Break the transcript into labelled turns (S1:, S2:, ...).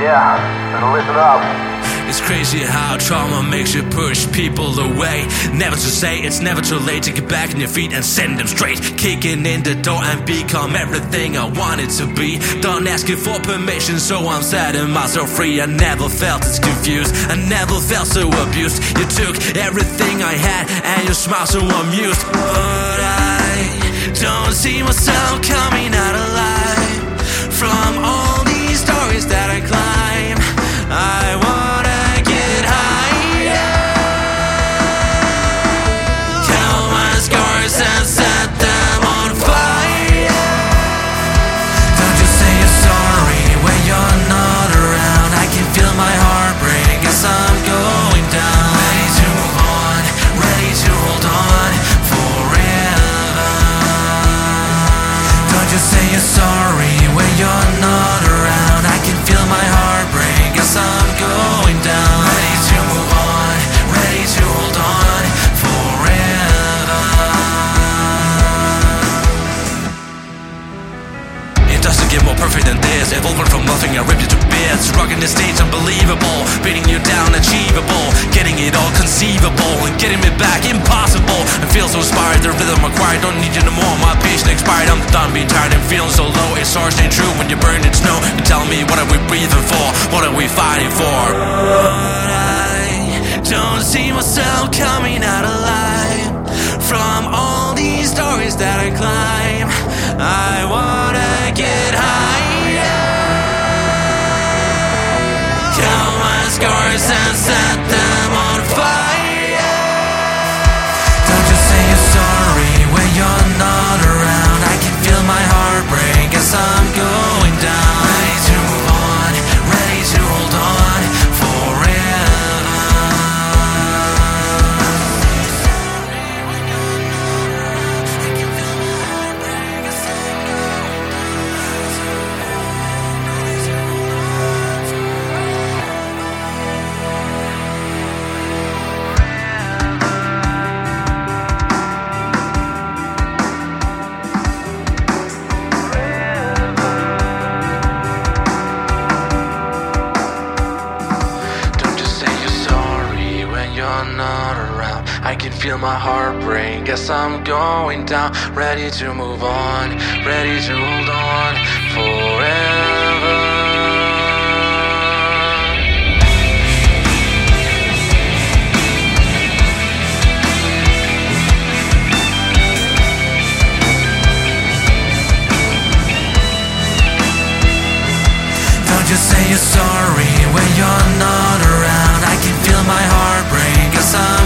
S1: Yeah, better listen up.
S2: It's crazy how trauma makes you push people away. Never to say it's never too late to get back on your feet and send them straight. Kicking in the door and become everything I wanted to be. Don't ask you for permission, so I'm setting myself free. I never felt as confused, I never felt so abused. You took everything I had and you smiled so amused. But I don't see myself coming out alive from all these stories that I climb. I wanna get higher, count my scars and set them on fire. Don't you say you're sorry when you're not around. I can feel my heart break as I'm going down. Ready to move on, ready to hold on forever. Don't you say you're sorry when you're not around. I can feel my heart break as I'm going down. Ready to move on, ready to hold on forever. It doesn't get more perfect than this. Evolving from nothing, I rip you to bits. Rocking the stage, unbelievable. Beating you down, achievable. Getting it all conceivable. And getting me back, impossible. I feel so inspired, the rhythm acquired. Don't need you no more, my patience expired. I'm done being tired and feeling so low. It's hard staying true when you're burning snow. You tell me, what are we breathing for? What are we fighting for? But I don't see myself coming out alive from all these stories that I climb. I wanna get higher, count my scars and set them on fire. Don't you say you're sorry when you're not around. I can feel my heart break as I'm going down. Ready to move on, ready to hold on forever. Don't you say you're sorry when you're not around. I can feel my heart break as I'm going down. Ready to move on, ready to hold on forever. Don't you say you're sorry when you're not around. I can feel my heart break as I'm